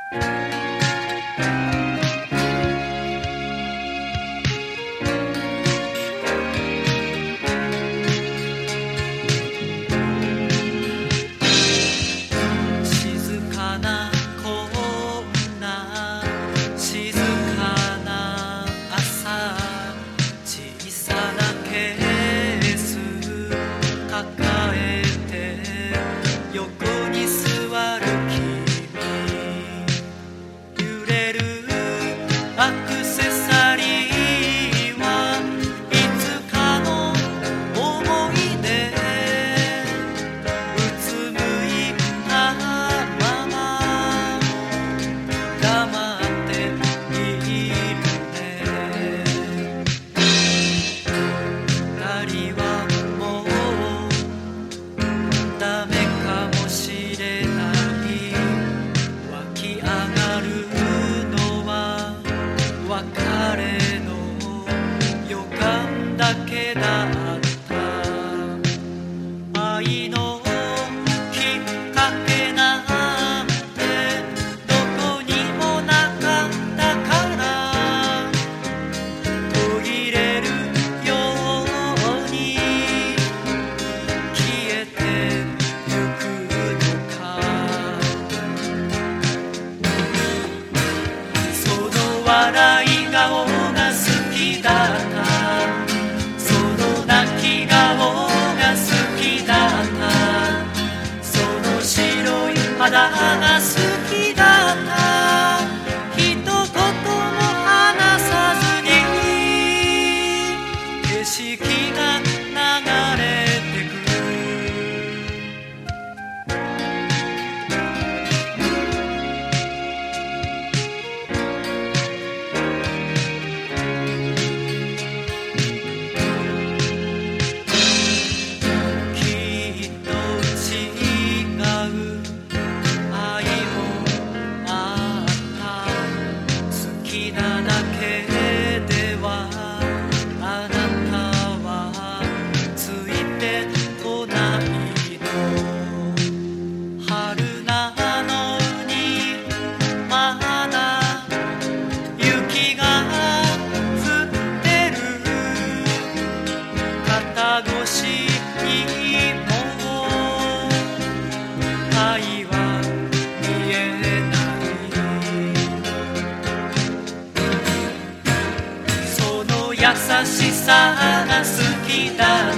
静かなこんな静かな朝、小さなケース抱えて横に座る君、揺れるアクセサリーはいつかの思い出、うつむいたまま黙っているね。二人はもうダメかもしれない、湧き上がるのは別れの予感だけだった。愛のきっかけなんてどこにもなかったから、途切れるように消えてゆくのか。その笑い顔が好きだった、その泣き顔が好きだった、その白い肌が好きだった。一言も話さずに景色が流れてく。きっと違う愛もあった。好きなだけではあなたはついてこないの。春なのにまだ雪が降ってる。肩越しにも愛は見えない。その優しさが好きだった、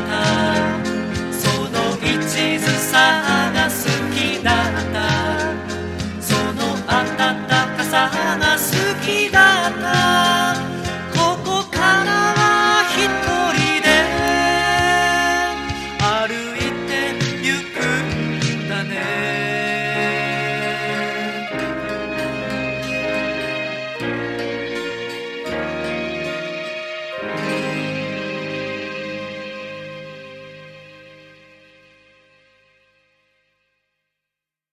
その一途さが好きだった、その温かさが好きだった。